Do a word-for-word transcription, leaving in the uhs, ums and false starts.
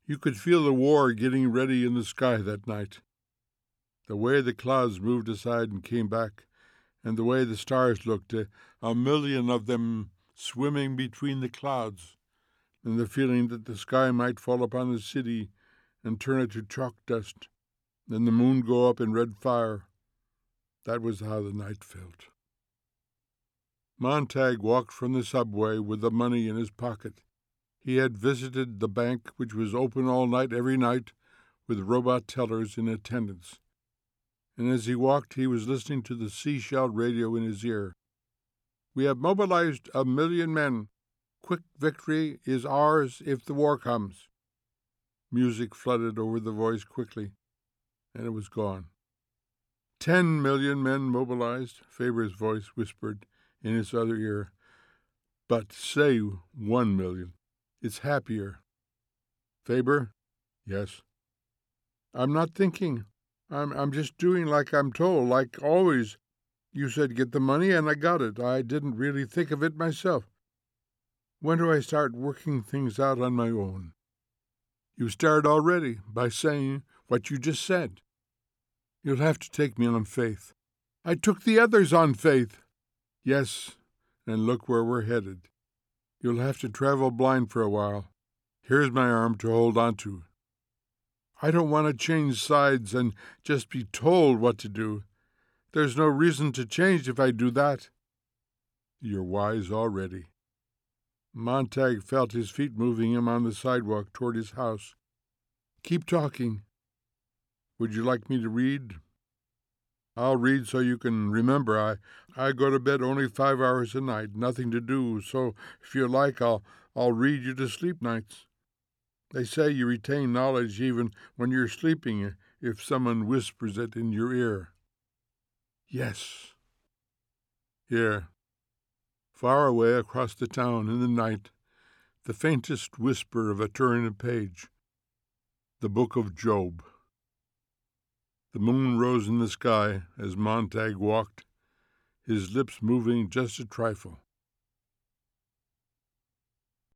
You could feel the war getting ready in the sky that night. The way the clouds moved aside and came back, and the way the stars looked, a, a million of them swimming between the clouds, and the feeling that the sky might fall upon the city and turn it to chalk dust, and the moon go up in red fire. That was how the night felt. Montag walked from the subway with the money in his pocket. He had visited the bank, which was open all night every night, with robot tellers in attendance. And as he walked, he was listening to the seashell radio in his ear. "We have mobilized a million men. Quick victory is ours if the war comes." Music flooded over the voice quickly, and it was gone. Ten million men mobilized, Faber's voice whispered in his other ear. "But say one million. It's happier." "Faber?" "Yes." "I'm not thinking. I'm I'm just doing like I'm told, like always. You said get the money, and I got it. I didn't really think of it myself. When do I start working things out on my own?" "You start already, by saying what you just said." "You'll have to take me on faith." "I took the others on faith." "Yes, and look where we're headed. You'll have to travel blind for a while. Here's my arm to hold on to." "I don't want to change sides and just be told what to do. There's no reason to change if I do that." "You're wise already." Montag felt his feet moving him on the sidewalk toward his house. "Keep talking." "Would you like me to read?" "I'll read so you can remember. I, I go to bed only five hours a night, nothing to do, so if you like, I'll, I'll read you to sleep nights. They say you retain knowledge even when you're sleeping if someone whispers it in your ear." "Yes." Here, far away across the town in the night, the faintest whisper of a turning page. The Book of Job. The moon rose in the sky as Montag walked, his lips moving just a trifle.